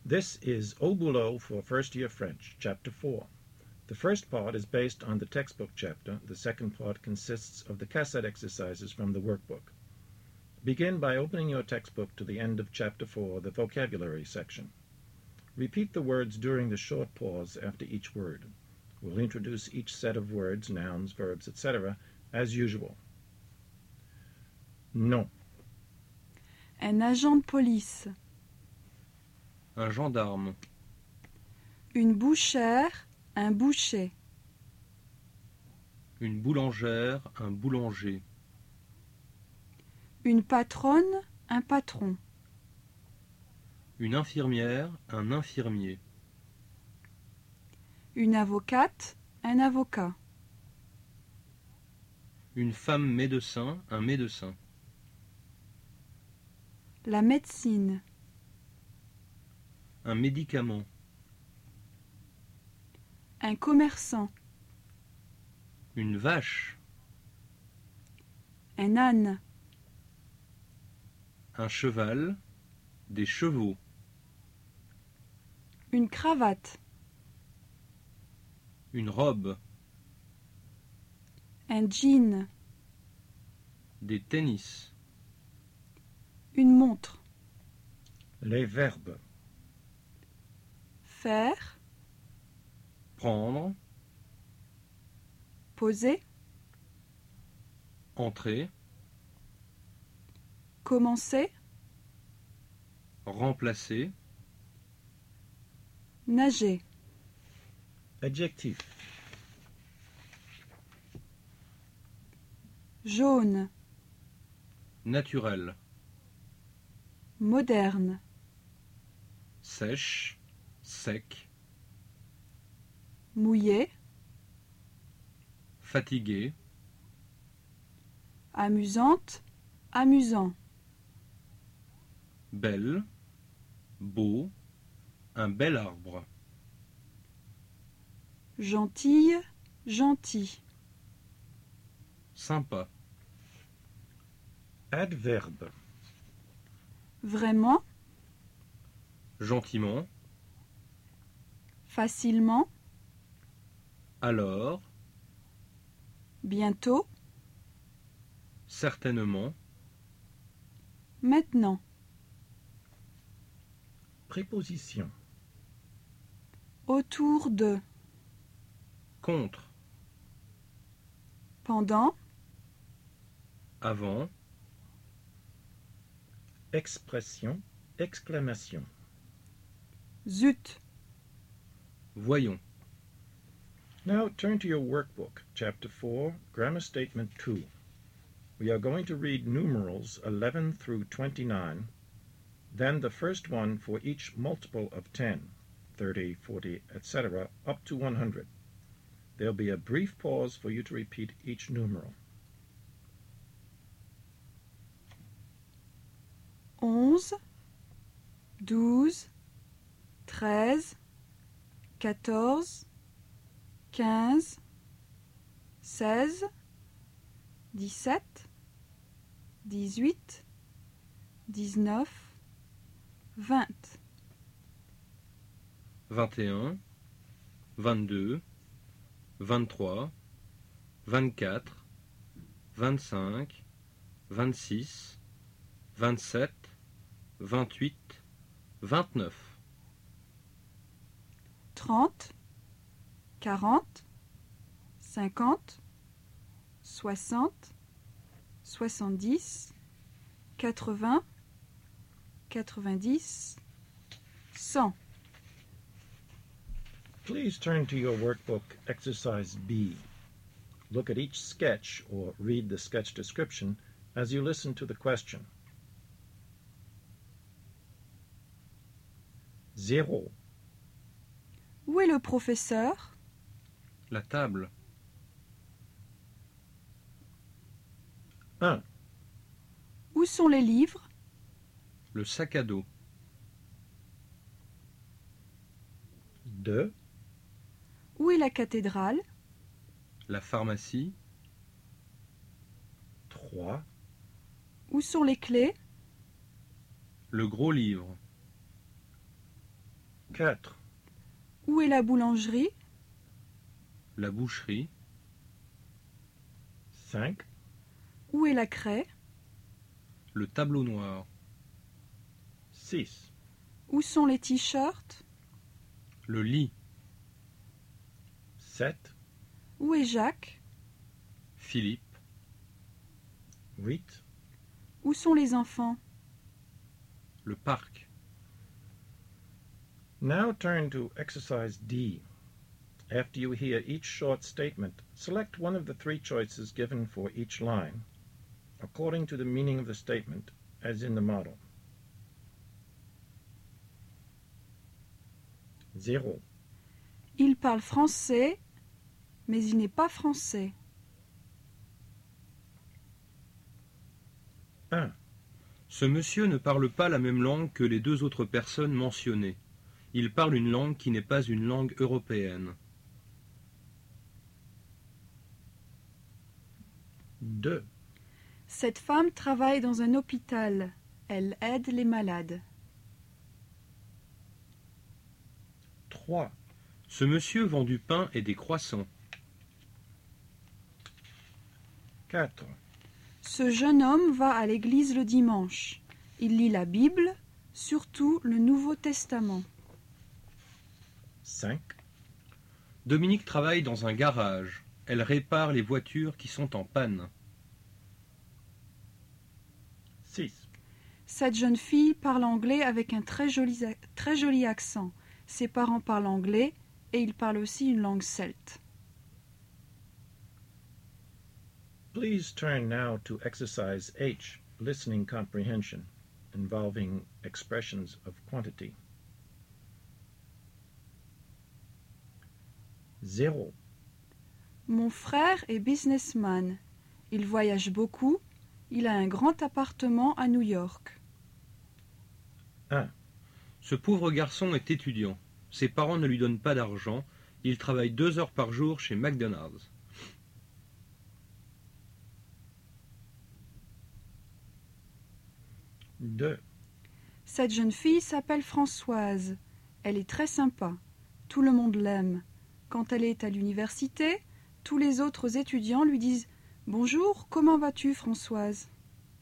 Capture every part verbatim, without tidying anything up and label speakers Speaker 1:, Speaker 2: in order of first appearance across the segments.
Speaker 1: This is Au Boulot for First Year French, Chapter four. The first part is based on the textbook chapter. The second part consists of the cassette exercises from the workbook. Begin by opening your textbook to the end of Chapter four, the vocabulary section. Repeat the words during the short pause after each word. We'll introduce each set of words, nouns, verbs, et cetera, as usual. Non.
Speaker 2: Un agent de police.
Speaker 3: Un gendarme.
Speaker 2: Une bouchère, un boucher.
Speaker 3: Une boulangère, un boulanger.
Speaker 2: Une patronne, un patron.
Speaker 3: Une infirmière, un infirmier.
Speaker 2: Une avocate, un avocat.
Speaker 3: Une femme médecin, un médecin.
Speaker 2: La médecine.
Speaker 3: Un médicament.
Speaker 2: Un commerçant.
Speaker 3: Une vache.
Speaker 2: Un âne.
Speaker 3: Un cheval. Des chevaux.
Speaker 2: Une cravate.
Speaker 3: Une robe.
Speaker 2: Un jean.
Speaker 3: Des tennis.
Speaker 2: Une montre.
Speaker 1: Les verbes.
Speaker 2: Faire.
Speaker 3: Prendre.
Speaker 2: Poser.
Speaker 3: Entrer.
Speaker 2: Commencer.
Speaker 3: Remplacer.
Speaker 2: Nager.
Speaker 1: Adjectif.
Speaker 2: Jaune.
Speaker 3: Naturel.
Speaker 2: Moderne.
Speaker 3: Sèche. Sec.
Speaker 2: Mouillé.
Speaker 3: Fatigué.
Speaker 2: Amusante. Amusant.
Speaker 3: Belle. Beau. Un bel arbre.
Speaker 2: Gentille. Gentil.
Speaker 3: Sympa.
Speaker 1: Adverbe.
Speaker 2: Vraiment.
Speaker 3: Gentiment.
Speaker 2: Facilement.
Speaker 3: Alors.
Speaker 2: Bientôt.
Speaker 3: Certainement.
Speaker 2: Maintenant.
Speaker 1: Préposition.
Speaker 2: Autour de.
Speaker 3: Contre.
Speaker 2: Pendant.
Speaker 3: Avant.
Speaker 1: Expression. Exclamation.
Speaker 2: Zut.
Speaker 3: Voyons.
Speaker 1: Now turn to your workbook, Chapter four, Grammar Statement two. We are going to read numerals eleven through twenty-nine, then the first one for each multiple of ten, thirty, forty, et cetera, up to one hundred. There'll be a brief pause for you to repeat each numeral.
Speaker 2: Onze. Douze. Treize. Quatorze. Quinze. Seize. Dix-sept. Dix-huit. Dix-neuf. Vingt.
Speaker 3: Vingt et un. Vingt-deux. Vingt-trois. Vingt-quatre. Vingt-cinq. Vingt-six. Vingt-sept. Vingt-huit. Vingt-neuf.
Speaker 2: Trente. Quarante. Cinquante. Soixante. Soixante-dix. Quatre-vingts. Quatre-vingt-dix. Cent.
Speaker 1: Please turn to your workbook, Exercise B. Look at each sketch or read the sketch description as you listen to the question. Zéro.
Speaker 2: Où est le professeur?
Speaker 3: La table.
Speaker 1: Un.
Speaker 2: Où sont les livres?
Speaker 3: Le sac à dos.
Speaker 1: Deux.
Speaker 2: Où est la cathédrale?
Speaker 3: La pharmacie.
Speaker 1: Trois.
Speaker 2: Où sont les clés?
Speaker 3: Le gros livre.
Speaker 1: quatre.
Speaker 2: Où est la boulangerie?
Speaker 3: La boucherie.
Speaker 1: cinq.
Speaker 2: Où est la craie?
Speaker 3: Le tableau noir.
Speaker 1: six.
Speaker 2: Où sont les t-shirts?
Speaker 3: Le lit.
Speaker 1: sept.
Speaker 2: Où est Jacques?
Speaker 3: Philippe.
Speaker 1: huit.
Speaker 2: Où sont les enfants?
Speaker 3: Le parc.
Speaker 1: Now turn to exercise D. After you hear each short statement, select one of the three choices given for each line, according to the meaning of the statement, as in the model. zéro.
Speaker 2: Il parle français, mais il n'est pas français.
Speaker 1: un.
Speaker 3: Ce monsieur ne parle pas la même langue que les deux autres personnes mentionnées. Il parle une langue qui n'est pas une langue européenne.
Speaker 1: deux.
Speaker 2: Cette femme travaille dans un hôpital. Elle aide les malades.
Speaker 1: trois.
Speaker 3: Ce monsieur vend du pain et des croissants.
Speaker 1: quatre.
Speaker 2: Ce jeune homme va à l'église le dimanche. Il lit la Bible, surtout le Nouveau Testament.
Speaker 1: cinq.
Speaker 3: Dominique travaille dans un garage. Elle répare les voitures qui sont en panne.
Speaker 1: six.
Speaker 2: Cette jeune fille parle anglais avec un très joli, très joli accent. Ses parents parlent anglais et ils parlent aussi une langue celte.
Speaker 1: Please turn now to exercise H, listening comprehension, involving expressions of quantity. zéro.
Speaker 2: Mon frère est businessman. Il voyage beaucoup. Il a un grand appartement à New York.
Speaker 1: un.
Speaker 3: Ce pauvre garçon est étudiant. Ses parents ne lui donnent pas d'argent. Il travaille deux heures par jour chez McDonald's.
Speaker 1: deux.
Speaker 2: Cette jeune fille s'appelle Françoise. Elle est très sympa. Tout le monde l'aime. Quand elle est à l'université, tous les autres étudiants lui disent « Bonjour, comment vas-tu, Françoise ?»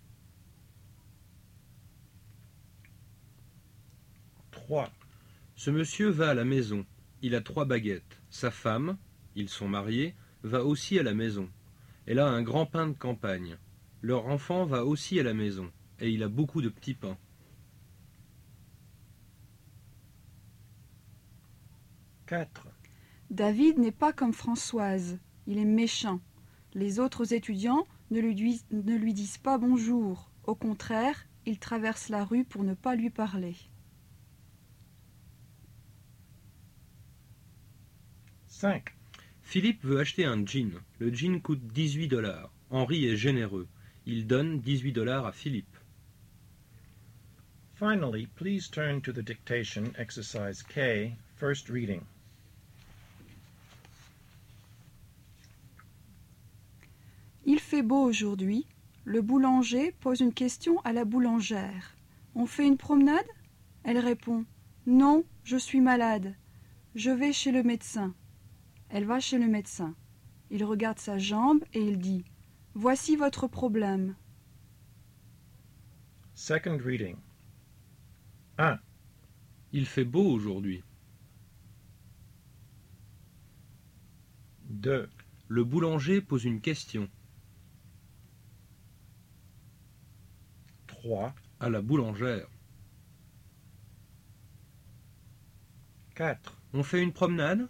Speaker 1: trois.
Speaker 3: Ce monsieur va à la maison. Il a trois baguettes. Sa femme, ils sont mariés, va aussi à la maison. Elle a un grand pain de campagne. Leur enfant va aussi à la maison. Et il a beaucoup de petits pains.
Speaker 1: quatre.
Speaker 2: David n'est pas comme Françoise. Il est méchant. Les autres étudiants ne lui, disent, ne lui disent pas bonjour. Au contraire, ils traversent la rue pour ne pas lui parler.
Speaker 1: cinq.
Speaker 3: Philippe veut acheter un jean. Le jean coûte dix-huit dollars. Henri est généreux. Il donne dix-huit dollars à Philippe.
Speaker 1: Finally, please turn to the dictation exercise K, first reading.
Speaker 2: Il fait beau aujourd'hui. Le boulanger pose une question à la boulangère. On fait une promenade? Elle répond « Non, je suis malade. Je vais chez le médecin. » Elle va chez le médecin. Il regarde sa jambe et il dit « Voici votre problème. »
Speaker 1: Second reading. un.
Speaker 3: Il fait beau aujourd'hui.
Speaker 1: deux.
Speaker 3: Le boulanger pose une question.
Speaker 1: trois.
Speaker 3: À la boulangère.
Speaker 1: quatre.
Speaker 3: On fait une promenade?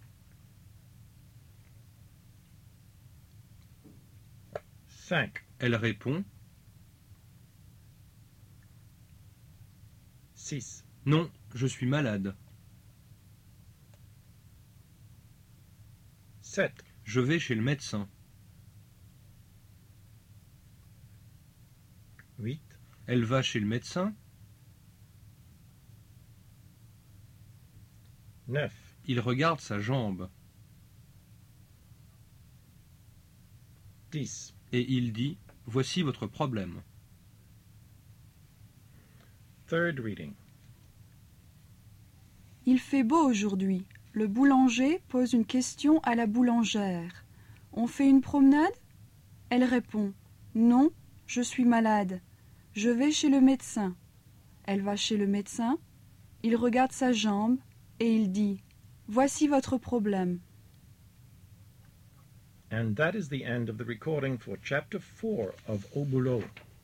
Speaker 1: cinq.
Speaker 3: Elle répond.
Speaker 1: six.
Speaker 3: Non, je suis malade.
Speaker 1: sept.
Speaker 3: Je vais chez le médecin.
Speaker 1: huit.
Speaker 3: Elle va chez le médecin.
Speaker 1: neuf.
Speaker 3: Il regarde sa jambe.
Speaker 1: dix.
Speaker 3: Et il dit, voici votre problème.
Speaker 1: Third reading.
Speaker 2: Il fait beau aujourd'hui. Le boulanger pose une question à la boulangère. On fait une promenade? Elle répond: Non, je suis malade. Je vais chez le médecin. Elle va chez le médecin. Il regarde sa jambe et il dit: Voici votre problème.
Speaker 1: And that is the end of the recording for chapter four of Au Boulot.